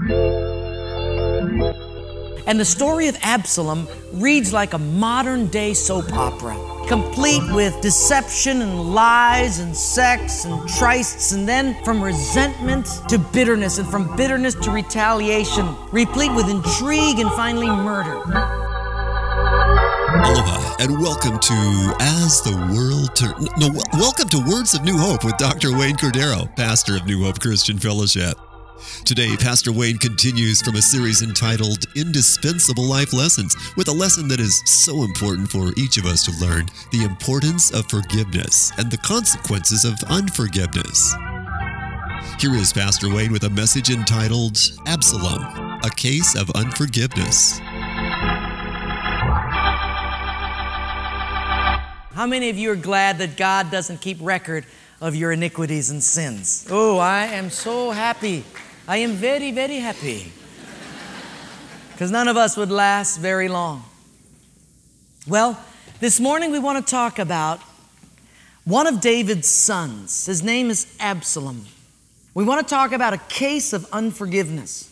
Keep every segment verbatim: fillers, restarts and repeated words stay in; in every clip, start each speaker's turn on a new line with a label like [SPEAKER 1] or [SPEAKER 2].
[SPEAKER 1] And the story of Absalom reads like a modern-day soap opera, complete with deception and lies and sex and trysts, and then from resentment to bitterness, and from bitterness to retaliation, replete with intrigue and finally murder.
[SPEAKER 2] Aloha, and welcome to As the World Turns... No, welcome to Words of New Hope with Doctor Wayne Cordero, pastor of New Hope Christian Fellowship. Today, Pastor Wayne continues from a series entitled Indispensable Life Lessons, with a lesson that is so important for each of us to learn: the importance of forgiveness and the consequences of unforgiveness. Here is Pastor Wayne with a message entitled Absalom, a Case of Unforgiveness.
[SPEAKER 1] How many of you are glad that God doesn't keep record of your iniquities and sins? Oh, I am so happy. I am very, very happy. Because none of us would last very long. Well, this morning we want to talk about one of David's sons. His name is Absalom. We want to talk about a case of unforgiveness.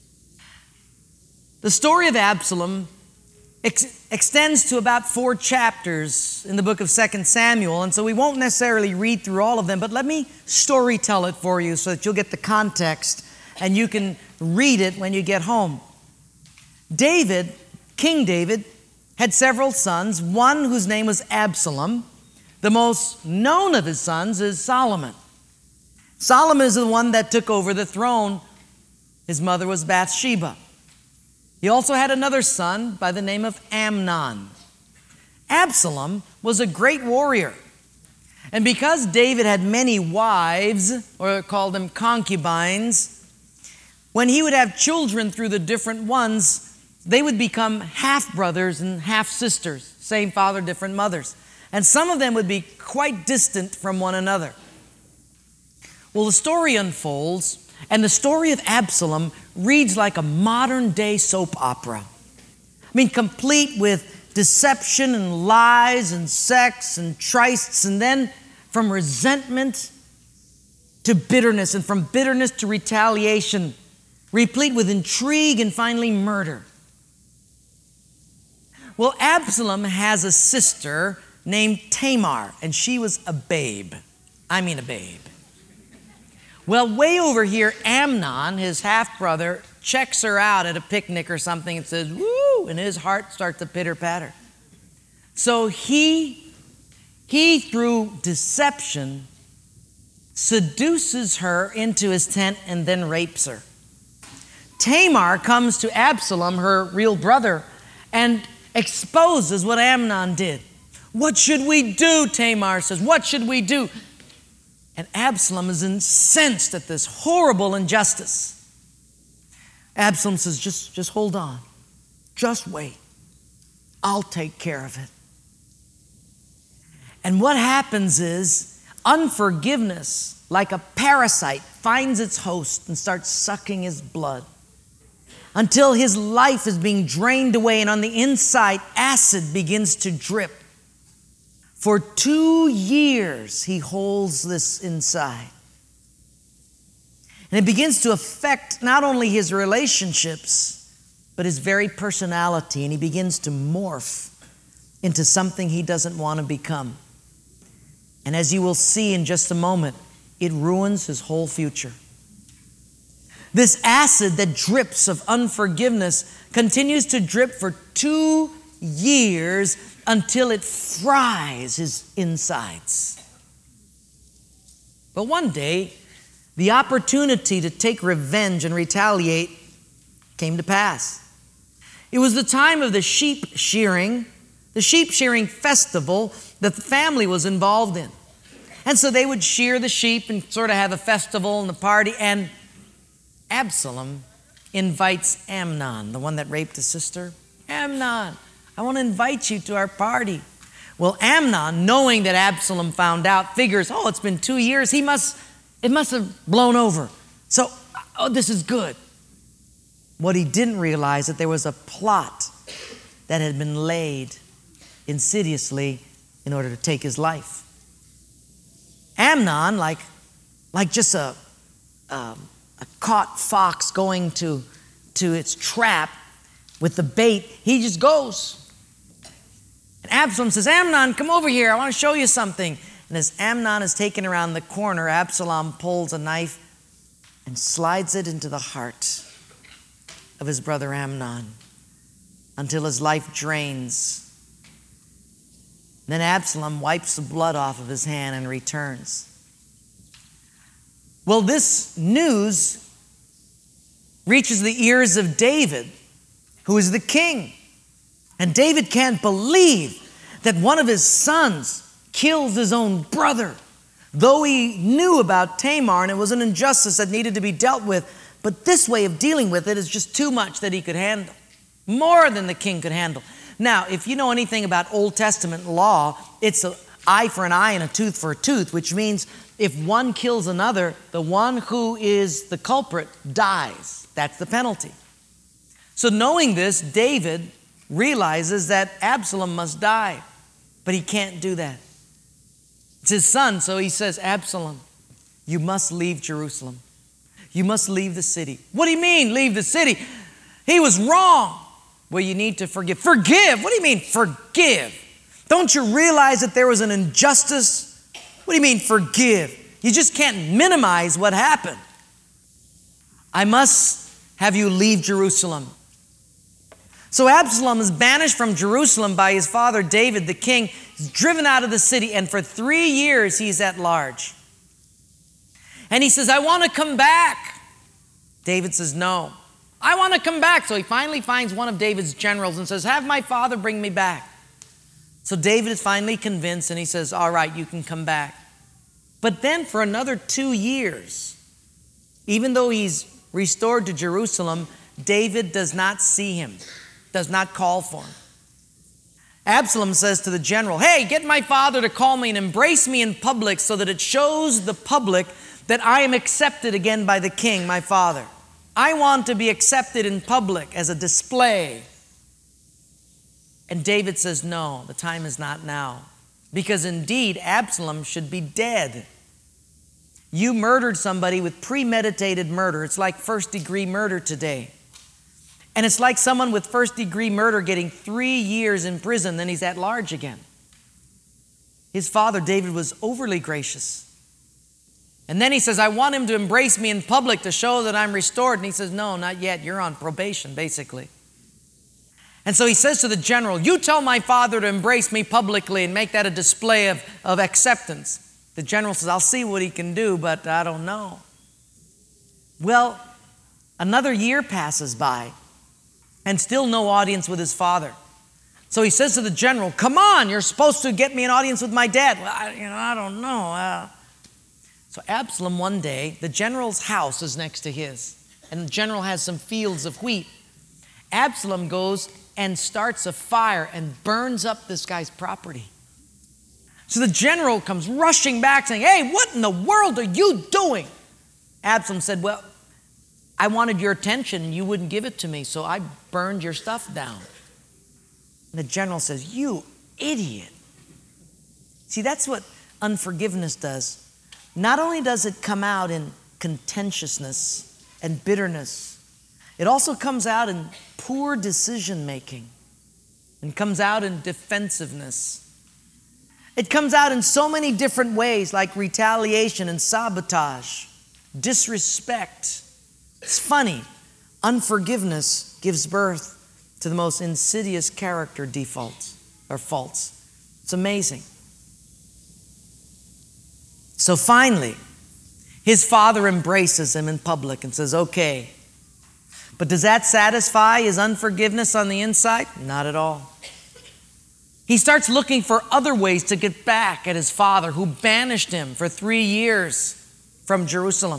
[SPEAKER 1] The story of Absalom ex- extends to about four chapters in the book of Second Samuel, and so we won't necessarily read through all of them, but let me story tell it for you so that you'll get the context and you can read it when you get home. David, King David, had several sons, one whose name was Absalom. The most known of his sons is Solomon. Solomon is the one that took over the throne. His mother was Bathsheba. He also had another son by the name of Amnon. Absalom was a great warrior. And because David had many wives, or called them concubines, when he would have children through the different ones, they would become half-brothers and half-sisters, same father, different mothers. And some of them would be quite distant from one another. Well, the story unfolds, and the story of Absalom reads like a modern-day soap opera. I mean, complete with deception and lies and sex and trysts, and then from resentment to bitterness, and from bitterness to retaliation, replete with intrigue and finally murder. Well, Absalom has a sister named Tamar, and she was a babe. I mean a babe. Well, way over here, Amnon, his half-brother, checks her out at a picnic or something and says, woo, and his heart starts to pitter-patter. So he, he, through deception, seduces her into his tent and then rapes her. Tamar comes to Absalom, her real brother, and exposes what Amnon did. What should we do? Tamar says, what should we do? And Absalom is incensed at this horrible injustice. Absalom says, just, just hold on. Just wait. I'll take care of it. And what happens is unforgiveness, like a parasite, finds its host and starts sucking his blood until his life is being drained away, and on the inside, acid begins to drip. For two years, he holds this inside. And it begins to affect not only his relationships, but his very personality. And he begins to morph into something he doesn't want to become. And as you will see in just a moment, it ruins his whole future. This acid that drips of unforgiveness continues to drip for two years until it fries his insides. But one day, the opportunity to take revenge and retaliate came to pass. It was the time of the sheep shearing, the sheep shearing festival that the family was involved in. And so they would shear the sheep and sort of have a festival and a party, and Absalom invites Amnon, the one that raped his sister. Amnon, I want to invite you to our party. Well, Amnon, knowing that Absalom found out, figures, oh, it's been two years. He must, it must have blown over. So, oh, this is good. What he didn't realize that there was a plot that had been laid insidiously in order to take his life. Amnon, like, like just a, um, a caught fox going to, to its trap with the bait, he just goes. And Absalom says, Amnon, come over here. I want to show you something. And as Amnon is taken around the corner, Absalom pulls a knife and slides it into the heart of his brother Amnon until his life drains. Then Absalom wipes the blood off of his hand and returns. Well, this news reaches the ears of David, who is the king. And David can't believe that one of his sons kills his own brother, though he knew about Tamar and it was an injustice that needed to be dealt with. But this way of dealing with it is just too much that he could handle, more than the king could handle. Now, if you know anything about Old Testament law, it's an eye for an eye and a tooth for a tooth, which means if one kills another, the one who is the culprit dies. That's the penalty. So knowing this, David realizes that Absalom must die, but he can't do that. It's his son, so he says, Absalom, you must leave Jerusalem. You must leave the city. What do you mean, leave the city? He was wrong. Well, you need to forgive. Forgive? What do you mean, forgive? Don't you realize that there was an injustice? What do you mean, forgive? You just can't minimize what happened. I must have you leave Jerusalem. So Absalom is banished from Jerusalem by his father David, the king. He's driven out of the city, and for three years he's at large. And he says, I want to come back. David says, no. I want to come back. So he finally finds one of David's generals and says, have my father bring me back. So David is finally convinced and he says, all right, you can come back. But then for another two years, even though he's restored to Jerusalem, David does not see him, does not call for him. Absalom says to the general, hey, get my father to call me and embrace me in public so that it shows the public that I am accepted again by the king, my father. I want to be accepted in public as a display. And David says, no, the time is not now. Because indeed, Absalom should be dead. You murdered somebody with premeditated murder. It's like first degree murder today. And it's like someone with first degree murder getting three years in prison, then he's at large again. His father, David, was overly gracious. And then he says, I want him to embrace me in public to show that I'm restored. And he says, no, not yet. You're on probation, basically. And so he says to the general, you tell my father to embrace me publicly and make that a display of, of acceptance. The general says, I'll see what he can do, but I don't know. Well, another year passes by and still no audience with his father. So he says to the general, come on, you're supposed to get me an audience with my dad. Well, I, you know, I don't know. Uh, So Absalom one day, the general's house is next to his, and the general has some fields of wheat. Absalom goes and starts a fire and burns up this guy's property. So the general comes rushing back saying, hey, what in the world are you doing? Absalom said, well, I wanted your attention and you wouldn't give it to me, so I burned your stuff down. And the general says, you idiot. See, that's what unforgiveness does. Not only does it come out in contentiousness and bitterness, it also comes out in poor decision making and comes out in defensiveness. It comes out in so many different ways, like retaliation and sabotage, disrespect. It's funny. Unforgiveness gives birth to the most insidious character defaults or faults. It's amazing. So finally, his father embraces him in public and says, okay. But does that satisfy his unforgiveness on the inside? Not at all. He starts looking for other ways to get back at his father who banished him for three years from Jerusalem.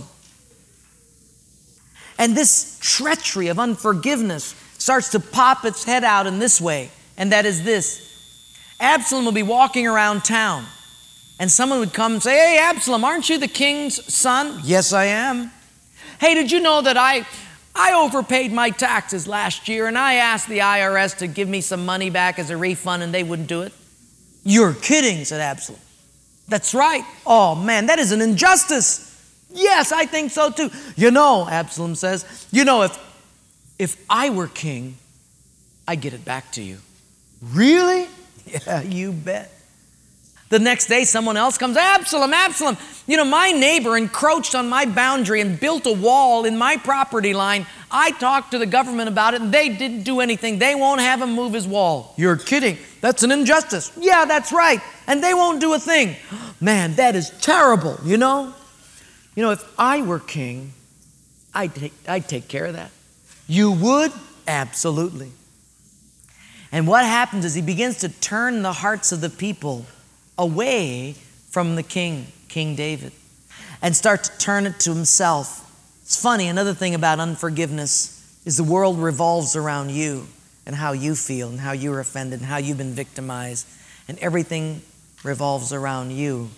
[SPEAKER 1] And this treachery of unforgiveness starts to pop its head out in this way, and that is this. Absalom will be walking around town, and someone would come and say, hey, Absalom, aren't you the king's son? Yes, I am. Hey, did you know that I, I overpaid my taxes last year and I asked the I R S to give me some money back as a refund and they wouldn't do it? You're kidding, said Absalom. That's right. Oh, man, that is an injustice. Yes, I think so too. You know, Absalom says, you know, if, if I were king, I'd get it back to you. Really? Yeah, you bet. The next day, someone else comes, Absalom, Absalom, you know, my neighbor encroached on my boundary and built a wall in my property line. I talked to the government about it, and they didn't do anything. They won't have him move his wall. You're kidding. That's an injustice. Yeah, that's right. And they won't do a thing. Man, that is terrible, you know? You know, if I were king, I'd take, I'd take care of that. You would? Absolutely. And what happens is he begins to turn the hearts of the people away from the king, King David, and start to turn it to himself. It's funny, another thing about unforgiveness is the world revolves around you and how you feel and how you're offended and how you've been victimized, and everything revolves around you.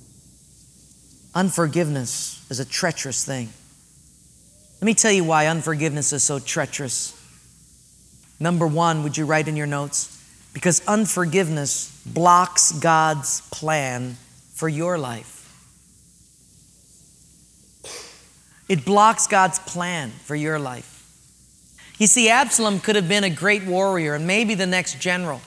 [SPEAKER 1] Unforgiveness is a treacherous thing. Let me tell you why unforgiveness is so treacherous. Number one, would you write in your notes? Because unforgiveness blocks God's plan for your life. It blocks God's plan for your life. You see, Absalom could have been a great warrior and maybe the next general.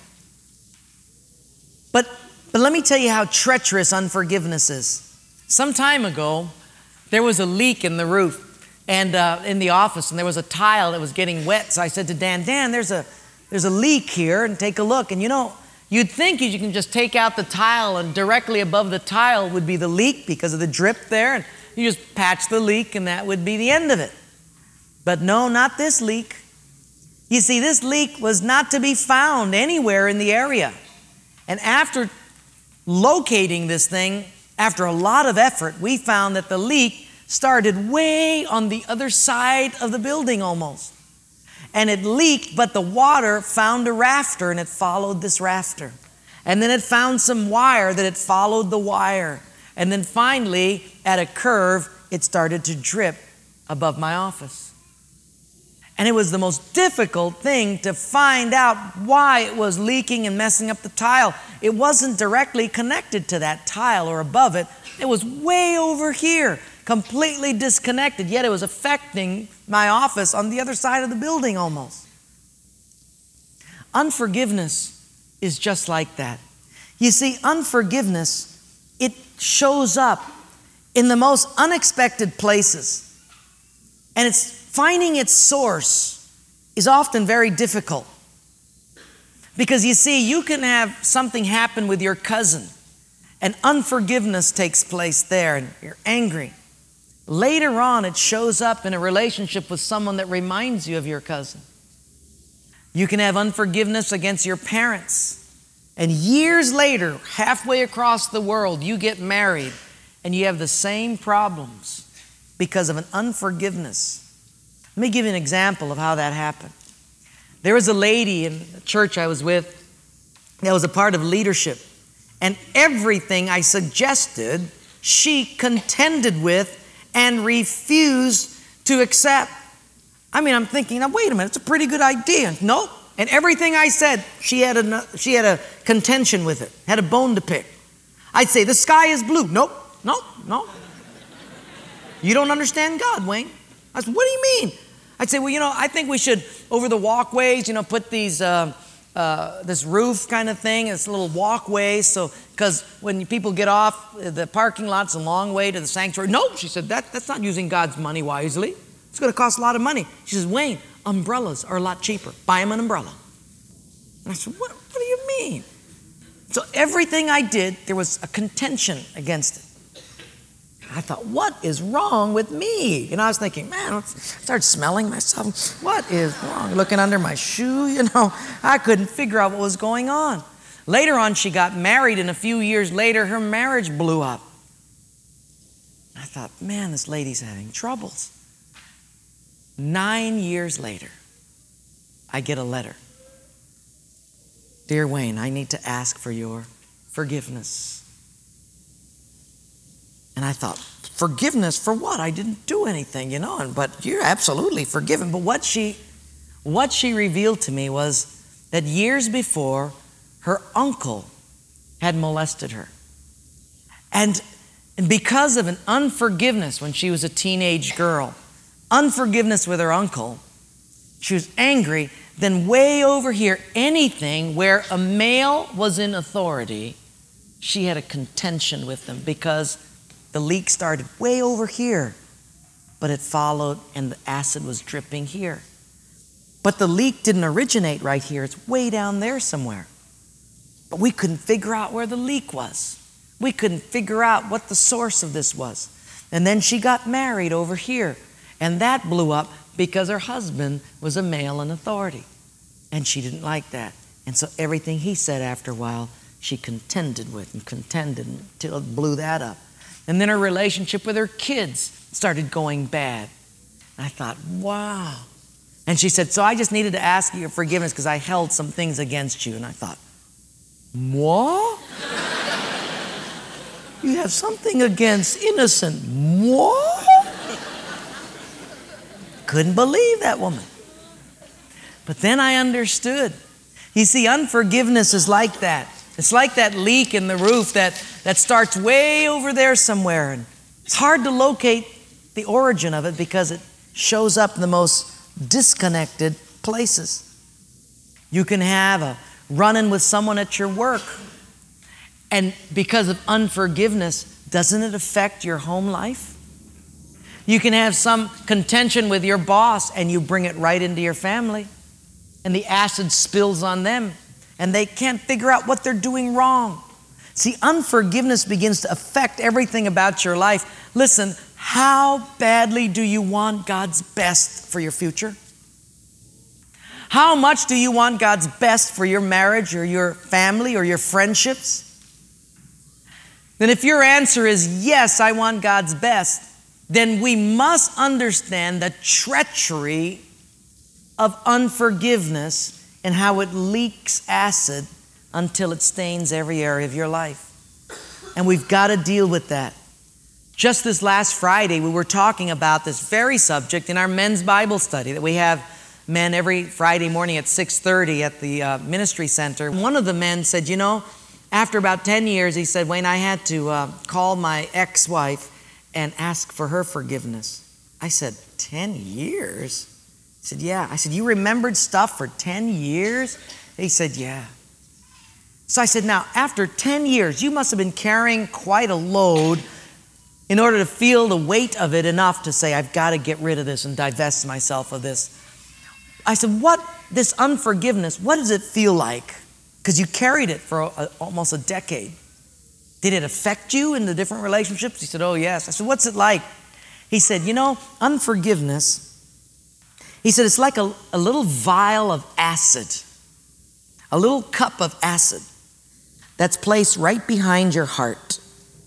[SPEAKER 1] But, but let me tell you how treacherous unforgiveness is. Some time ago, there was a leak in the roof and uh, in the office, and there was a tile that was getting wet. So I said to Dan, Dan, there's a There's a leak here, and take a look. And you know, you'd think you can just take out the tile, and directly above the tile would be the leak because of the drip there, and you just patch the leak and that would be the end of it. But no, not this leak. You see, this leak was not to be found anywhere in the area. And after locating this thing, after a lot of effort, we found that the leak started way on the other side of the building almost. And it leaked, but the water found a rafter, and it followed this rafter. And then it found some wire that it followed the wire. And then finally, at a curve, it started to drip above my office. And it was the most difficult thing to find out why it was leaking and messing up the tile. It wasn't directly connected to that tile or above it. It was way over here, completely disconnected, yet it was affecting my office on the other side of the building almost. Unforgiveness is just like that. You see, unforgiveness, it shows up in the most unexpected places. And it's finding its source is often very difficult. Because you see, you can have something happen with your cousin, and unforgiveness takes place there, and you're angry. Later on, it shows up in a relationship with someone that reminds you of your cousin. You can have unforgiveness against your parents. And years later, halfway across the world, you get married and you have the same problems because of an unforgiveness. Let me give you an example of how that happened. There was a lady in the church I was with that was a part of leadership. And everything I suggested, she contended with and refused to accept. I mean, I'm thinking, now wait a minute, it's a pretty good idea. Nope. And everything I said, she had a, she had a contention with it, had a bone to pick. I'd say, the sky is blue. Nope, nope, nope. You don't understand God, Wayne. I said, what do you mean? I'd say, well, you know, I think we should, over the walkways, you know, put these, uh, uh, this roof kind of thing, it's little walkways, so, because when people get off, the parking lot's a long way to the sanctuary. No, she said, that, that's not using God's money wisely. It's going to cost a lot of money. She says, Wayne, umbrellas are a lot cheaper. Buy him an umbrella. And I said, what, what do you mean? So everything I did, there was a contention against it. I thought, what is wrong with me? And I was thinking, man, I started smelling myself. What is wrong? Looking under my shoe, you know. I couldn't figure out what was going on. Later on, she got married, and a few years later, her marriage blew up. I thought, man, this lady's having troubles. Nine years later, I get a letter. Dear Wayne, I need to ask for your forgiveness. And I thought, forgiveness for what? I didn't do anything, you know, and, but you're absolutely forgiven. But what she, what she revealed to me was that years before, her uncle had molested her. And And because of an unforgiveness when she was a teenage girl, unforgiveness with her uncle, she was angry. Then way over here, anything where a male was in authority, she had a contention with them because the leak started way over here, but it followed and the acid was dripping here. But the leak didn't originate right here. It's way down there somewhere. But we couldn't figure out where the leak was. We couldn't figure out what the source of this was. And then she got married over here. And that blew up because her husband was a male in authority. And she didn't like that. And so everything he said after a while, she contended with and contended until it blew that up. And then her relationship with her kids started going bad. And I thought, wow. And she said, so I just needed to ask you your forgiveness because I held some things against you. And I thought, what? You have something against innocent. What? Couldn't believe that woman. But then I understood. You see, unforgiveness is like that. It's like that leak in the roof that, that starts way over there somewhere. And it's hard to locate the origin of it because it shows up in the most disconnected places. You can have a run-in with someone at your work. And because of unforgiveness, doesn't it affect your home life? You can have some contention with your boss and you bring it right into your family. And the acid spills on them. And they can't figure out what they're doing wrong. See, unforgiveness begins to affect everything about your life. Listen, how badly do you want God's best for your future? How much do you want God's best for your marriage or your family or your friendships? Then if your answer is yes, I want God's best, then we must understand the treachery of unforgiveness and how it leaks acid until it stains every area of your life. And we've got to deal with that. Just this last Friday, we were talking about this very subject in our men's Bible study that we have men every Friday morning at six thirty at the uh, ministry center. One of the men said, you know, after about ten years, he said, Wayne, I had to uh, call my ex-wife and ask for her forgiveness. I said, ten years? He said, yeah. I said, you remembered stuff for ten years? He said, yeah. So I said, now, after ten years, you must have been carrying quite a load in order to feel the weight of it enough to say, I've got to get rid of this and divest myself of this. I said, what, this unforgiveness, what does it feel like? Because you carried it for a, almost a decade. Did it affect you in the different relationships? He said, oh, yes. I said, what's it like? He said, you know, unforgiveness, he said, it's like a, a little vial of acid, a little cup of acid that's placed right behind your heart.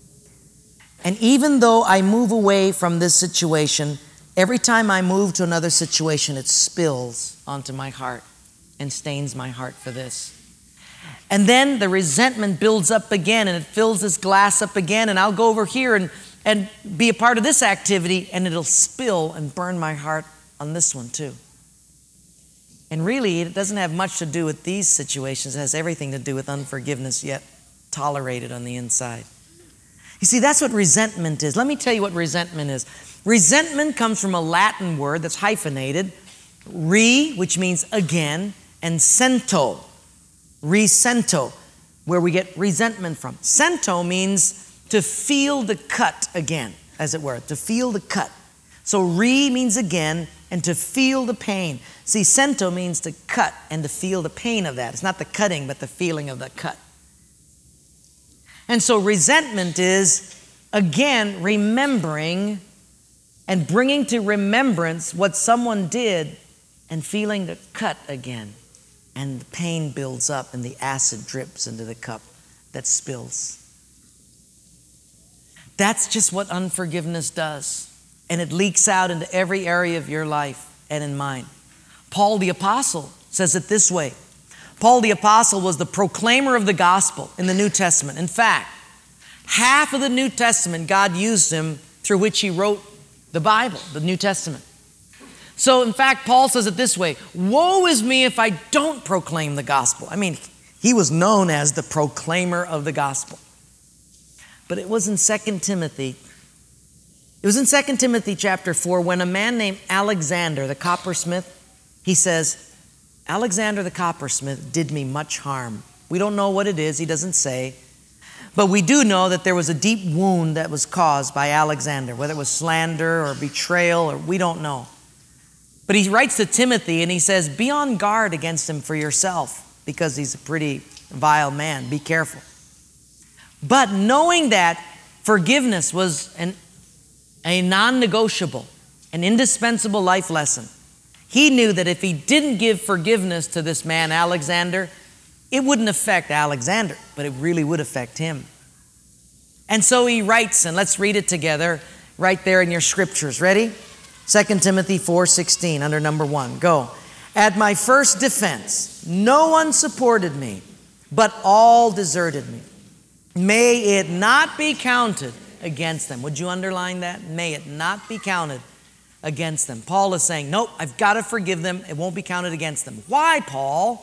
[SPEAKER 1] And even though I move away from this situation, every time I move to another situation, it spills onto my heart and stains my heart for this. And then the resentment builds up again and it fills this glass up again, and I'll go over here and, and be a part of this activity and it'll spill and burn my heart on this one too. And really, it doesn't have much to do with these situations. It has everything to do with unforgiveness yet tolerated on the inside. You see, that's what resentment is. Let me tell you what resentment is. Resentment comes from a Latin word that's hyphenated, re, which means again, and sento, resento, where we get resentment from. Sento means to feel the cut again, as it were, to feel the cut. So re means again, and to feel the pain. See, sento means to cut and to feel the pain of that. It's not the cutting, but the feeling of the cut. And so resentment is, again, remembering and bringing to remembrance what someone did and feeling the cut again. And the pain builds up and the acid drips into the cup that spills. That's just what unforgiveness does. And it leaks out into every area of your life and in mine. Paul the Apostle says it this way. Paul the Apostle was the proclaimer of the gospel in the New Testament. In fact, half of the New Testament, God used him through which he wrote the Bible, the New Testament. So in fact, Paul says it this way, woe is me if I don't proclaim the gospel. I mean, he was known as the proclaimer of the gospel. but it was in Second Timothy. It was in Second Timothy chapter four when a man named Alexander the coppersmith, he says, Alexander the coppersmith did me much harm. We don't know what it is, he doesn't say. But we do know that there was a deep wound that was caused by Alexander, whether it was slander or betrayal, or we don't know. But he writes to Timothy and he says, be on guard against him for yourself, because he's a pretty vile man. Be careful. But knowing that forgiveness was an, a non-negotiable, an indispensable life lesson, he knew that if he didn't give forgiveness to this man, Alexander, it wouldn't affect Alexander, but it really would affect him. And so he writes, and let's read it together right there in your scriptures. Ready? Second Timothy four sixteen, under number one. Go. At my first defense, no one supported me, but all deserted me. May it not be counted against them. Would you underline that? May it not be counted against them. Paul is saying, nope, I've got to forgive them. It won't be counted against them. Why, Paul?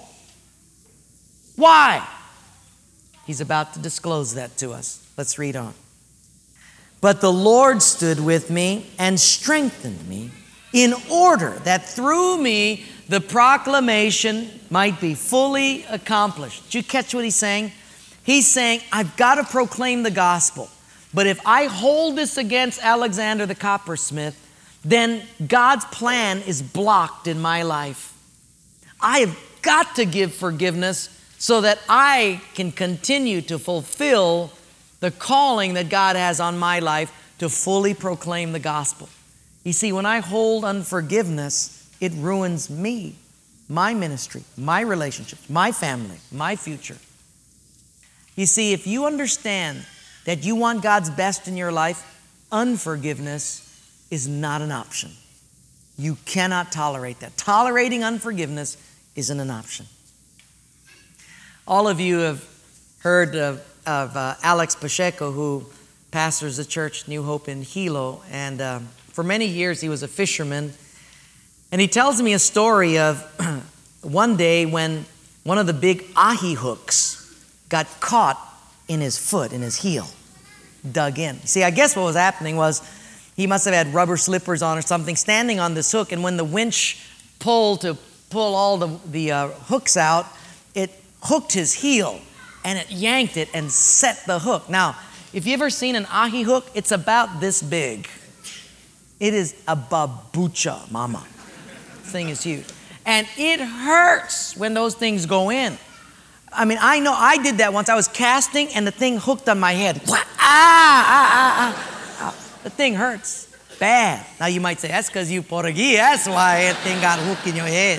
[SPEAKER 1] Why? He's about to disclose that to us. Let's read on. But the Lord stood with me and strengthened me in order that through me the proclamation might be fully accomplished. Did you catch what he's saying? He's saying, I've got to proclaim the gospel. But if I hold this against Alexander the coppersmith, then God's plan is blocked in my life. I have got to give forgiveness so that I can continue to fulfill the calling that God has on my life to fully proclaim the gospel. You see, when I hold unforgiveness, it ruins me, my ministry, my relationships, my family, my future. You see, if you understand that you want God's best in your life, unforgiveness is not an option. You cannot tolerate that. Tolerating unforgiveness isn't an option. All of you have heard of, of uh, Alex Pacheco, who pastors the church New Hope in Hilo. And um, for many years, he was a fisherman. And he tells me a story of one day when one of the big ahi hooks got caught in his foot, in his heel, dug in. See, I guess what was happening was he must have had rubber slippers on or something, standing on this hook. And when the winch pulled to pull all the, the uh, hooks out, it hooked his heel and it yanked it and set the hook. Now, if you've ever seen an ahi hook, it's about this big. It is a babucha, mama. This thing is huge. And it hurts when those things go in. I mean, I know I did that once. I was casting and the thing hooked on my head. Ah, ah, ah, ah. The thing hurts bad. Now you might say, that's because you Portuguese. That's why that thing got hooked in your head.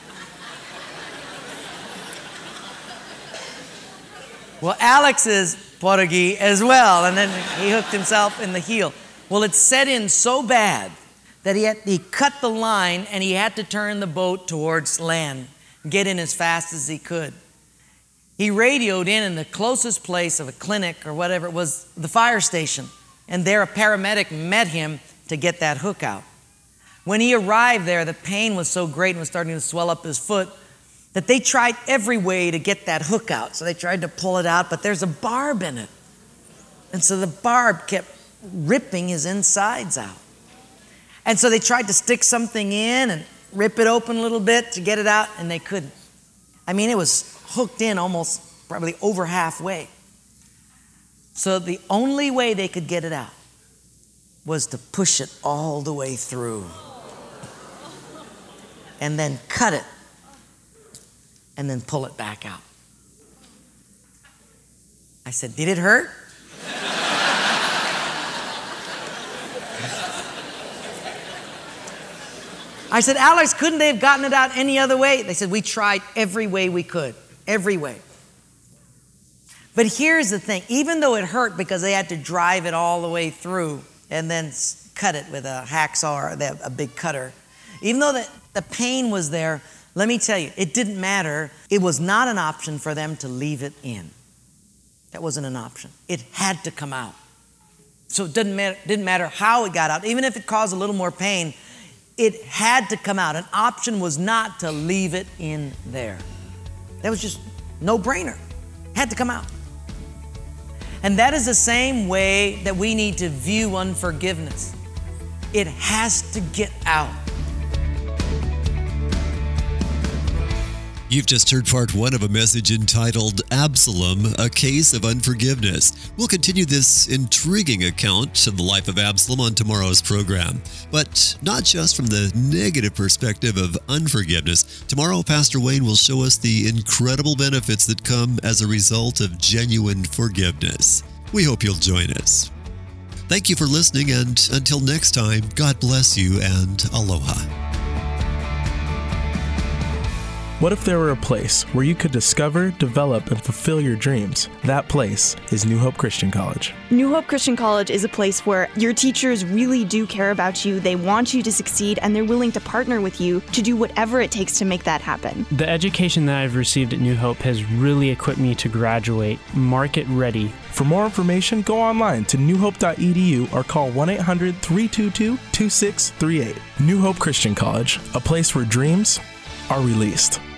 [SPEAKER 1] Well, Alex is Portuguese as well, and then he hooked himself in the heel. Well, it set in so bad that he had, he cut the line and he had to turn the boat towards land, get in as fast as he could. He radioed in in the closest place of a clinic or whatever it was, the fire station, and there a paramedic met him to get that hook out. When he arrived there, the pain was so great and was starting to swell up his foot that they tried every way to get that hook out. So they tried to pull it out, but there's a barb in it. And so the barb kept ripping his insides out. And so they tried to stick something in and rip it open a little bit to get it out, and they couldn't. I mean, it was hooked in almost probably over halfway. So the only way they could get it out was to push it all the way through and then cut it and then pull it back out. I said, did it hurt? I said, Alex, couldn't they have gotten it out any other way? They said, we tried every way we could, every way. But here's the thing, even though it hurt because they had to drive it all the way through and then cut it with a hacksaw or a big cutter, even though the, the pain was there, let me tell you, it didn't matter. It was not an option for them to leave it in. That wasn't an option. It had to come out. So it didn't matter, didn't matter how it got out. Even if it caused a little more pain, it had to come out. An option was not to leave it in there. That was just no-brainer. Had to come out. And that is the same way that we need to view unforgiveness. It has to get out.
[SPEAKER 2] You've just heard part one of a message entitled Absalom, A Case of Unforgiveness. We'll continue this intriguing account of the life of Absalom on tomorrow's program. But not just from the negative perspective of unforgiveness. Tomorrow, Pastor Wayne will show us the incredible benefits that come as a result of genuine forgiveness. We hope you'll join us. Thank you for listening, and until next time, God bless you and aloha.
[SPEAKER 3] What if there were a place where you could discover, develop, and fulfill your dreams? That place is New Hope Christian College.
[SPEAKER 4] New Hope Christian College is a place where your teachers really do care about you, they want you to succeed, and they're willing to partner with you to do whatever it takes to make that happen.
[SPEAKER 5] The education that I've received at New Hope has really equipped me to graduate market ready.
[SPEAKER 3] For more information, go online to new hope dot e d u or call one eight hundred, three two two, two six three eight. New Hope Christian College, a place where dreams are released.